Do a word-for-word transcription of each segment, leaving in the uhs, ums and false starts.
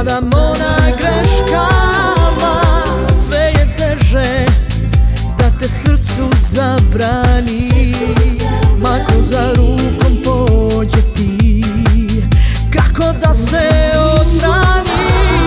padam ona greškama, sve je teže da te srcu zabrani. Mako za rukom pođe ti, kako da se odbranim?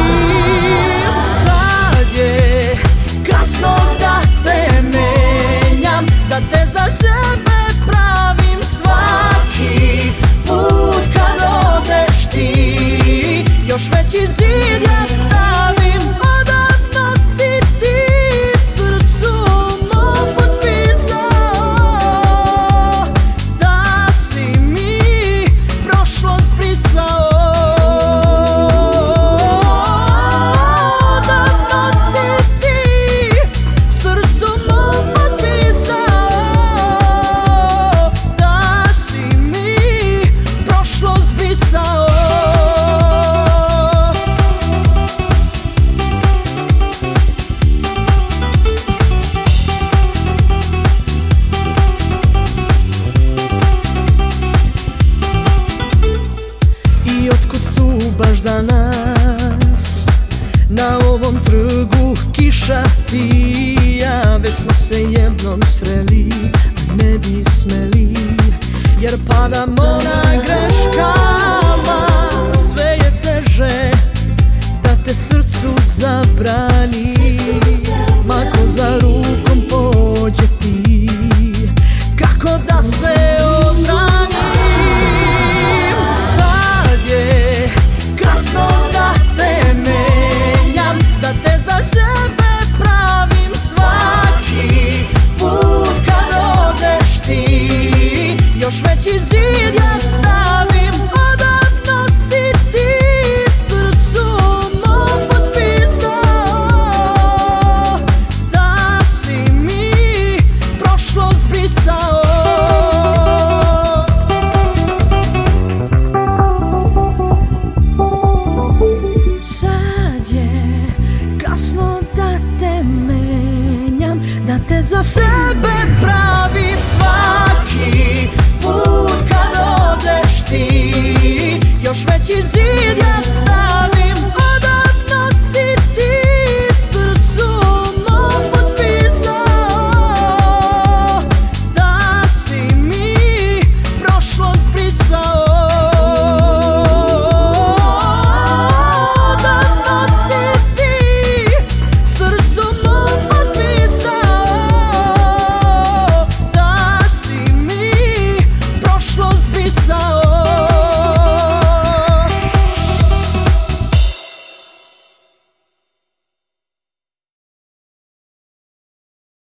Sad je kasno da te menjam, da te za sebe pravim svaki put kad odeš ti. Još veći zid ja stavim, odavno si ti srcu mom potpisao, da si mi prošlost brisao. Odavno si ti srcu mom potpisao, da si mi prošlost brisao. I otkud tu baš danas na ovom trgu kiša ti i ja? Već smo se jednom sreli, a ne bi smeli, jer padamo na greškama. Sve je teže da te srcu zabrani. Mako za rukom pođe ti, kako da se odbranim? Sad je kasno da te menjam, da te za sebe pravim svaki put kad odeš ti. Još veći zid ja stavim, odavno si ti srcu mom potpisao, da si mi prošlost brisao. Sad je kasno da te menjam, da te za sebe pravim svaki put kad odeš ti. Još veći zid ja